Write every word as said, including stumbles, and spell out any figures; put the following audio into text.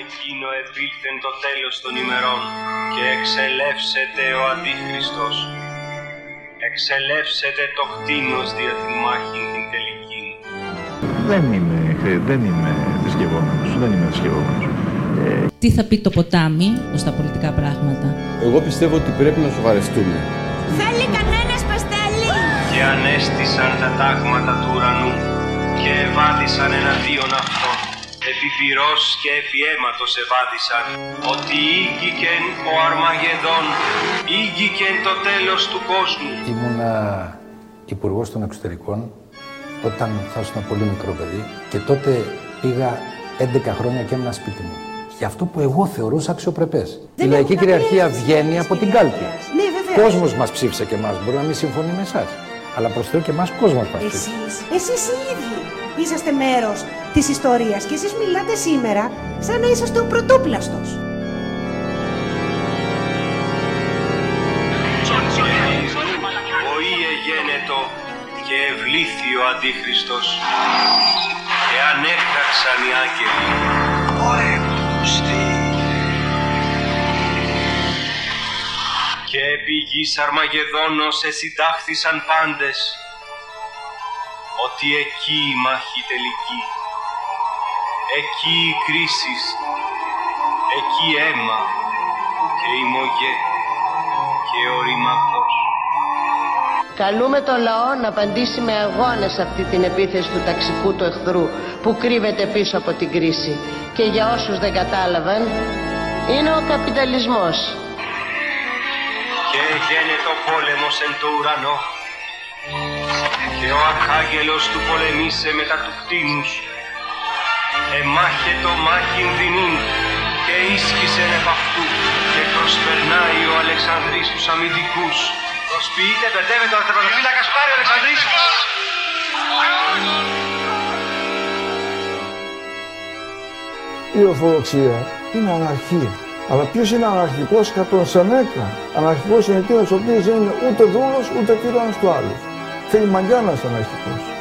εκείνο επήλθεν το τέλος των ημερών και εξελεύσεται ο Αντίχριστος. Εξελεύσεται το κτήνος δια την μάχη την τελική. Δεν είμαι, δεν είμαι θρησκευόμενος, δεν είμαι θρησκευόμενος. Ε... Τι θα πει το ποτάμι ως τα πολιτικά πράγματα? Εγώ πιστεύω ότι πρέπει να σοβαρευτούμε. Θέλει κανένας παστέλι! Και ανέστησαν τα τάγματα του ουρανού και ευάδισαν εναντίον αυτών. Επί πυρός και επί αίματος ευάδισαν, ότι ήγγικεν ο Αρμαγεδόν, ήγγικεν το τέλος του κόσμου. Ήμουνα υπουργός των εξωτερικών όταν θα ήσουν πολύ μικρό παιδί και τότε πήγα έντεκα χρόνια και έμεινα σπίτι μου. Για αυτό που εγώ θεωρούσα αξιοπρεπές. Η λαϊκή κυριαρχία βγαίνει από την κάλπη. Ναι, βέβαια. Κόσμος μας ψήφισε και εμάς. Μπορεί να μην συμφωνεί με εσάς. Αλλά προς Θεού και εμάς κόσμος μας ψήφισε. Εσείς, εσείς οι ίδιοι είσαστε μέρος της ιστορίας και εσείς μιλάτε σήμερα σαν να είσαστε ο πρωτόπλαστος. Ο Ιε γένετο και ευλήθη ο Αντίχριστος και ανέφραξαν οι άγγελοι. Και επί γης Αρμαγεδόνος εσυντάχθησαν πάντες, ότι εκεί η μάχη τελική, εκεί οι κρίσεις, εκεί αίμα και η μογέ και ο ρημαχός. Καλούμε το λαό να απαντήσει με αγώνες αυτή την επίθεση του ταξικού του εχθρού που κρύβεται πίσω από την κρίση. Και για όσους δεν κατάλαβαν, είναι ο καπιταλισμός. Και γένετο πόλεμος εν το ουρανό και ο αρχάγγελος του πολεμήσε μετά του κτήνους. Εμάχετο μάχην δεινήν και ίσχυσεν επ' αυτού και προσπερνάει ο Αλεξανδρής τους αμυντικούς. Προσποιείται, μπερδεύεται ο τερματοφύλακας, πάρει ο Αλεξανδρής. Η Ορθοδοξία είναι αναρχία. Αλλά ποιος είναι αναρχικός κατά τον Σενέκα? Αναρχικός είναι εκείνος ο οποίος δεν είναι ούτε δούλος ούτε τύραννος του άλλου. Θέλει μαγιάνας αναρχικός.